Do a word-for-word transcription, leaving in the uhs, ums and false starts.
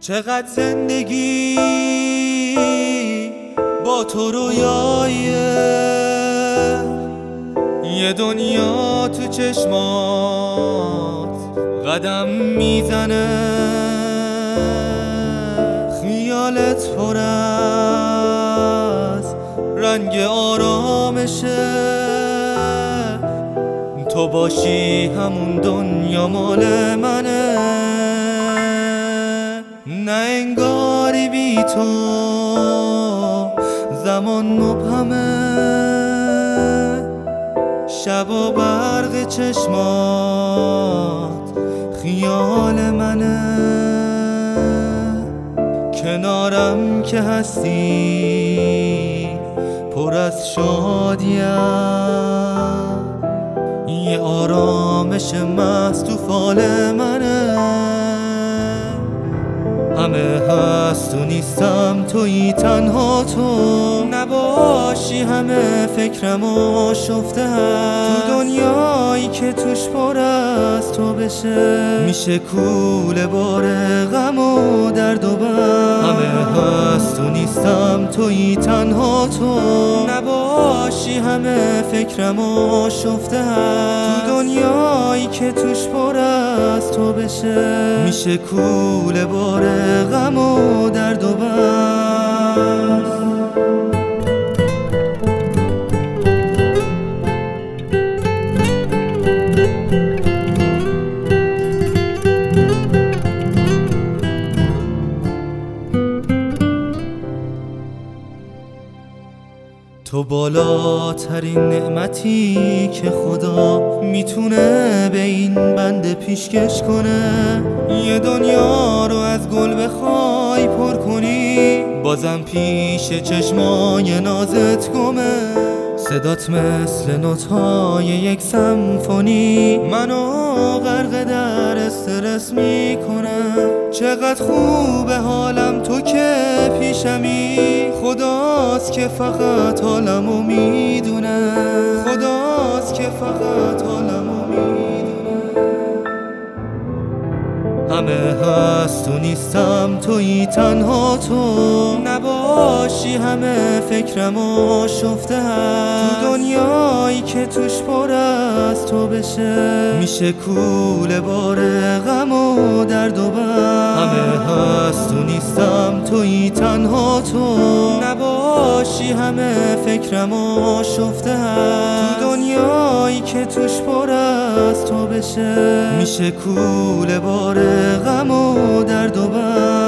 چقدر زندگی با تو رویاییه، یه دنیا تو چشمات قدم میزنه، خیالت پر از رنگ آرامشه، تو باشی همون دنیا مال منه، نه انگاری بی تو زمان مبهمه، شب و برق چشمات خیال منه، کنارم که هستی پر از شادیم، یه آرامش محض تو فال منه، همه هست و نیستم تویی تنها تو نباشی، همه فکرم و شفته هست تو دنیایی که توش پر از تو بشه، میشه کوله بار غم و درد و بر، همه هست و نیستم تویی تنها تو نباشی، همه فکرم و شفته هست تو دنیایی که توش پر از تو بشه، میشه کوله بار غم و درد و بس. تو بالاترین نعمتی که خدا میتونه به این بنده پیشکش کنه، یه دنیا رو از گل بخوای پر کنی، بازم پیش چشمای نازت گمه، صدات مثل نوت‌های یک سمفونی منو غرق در استرس میکنه، چقدر خوبه حالم تو که پیشمی، خداست که فقط حالمو میدونه، خداست که فقط حالمو میدونه، همه هست و نیستم تویی تنها تو نباشی، همه فکرم و شفته هست تو دنیایی که توش پر از تو بشه، میشه کوله بار غم و درد و بر، همه هست و نیستم تویی تنها تو نباشی، همه فکرم و شفته هست تو دنیایی که توش پر از تو بشه، میشه کوله بار غم و درد و بر.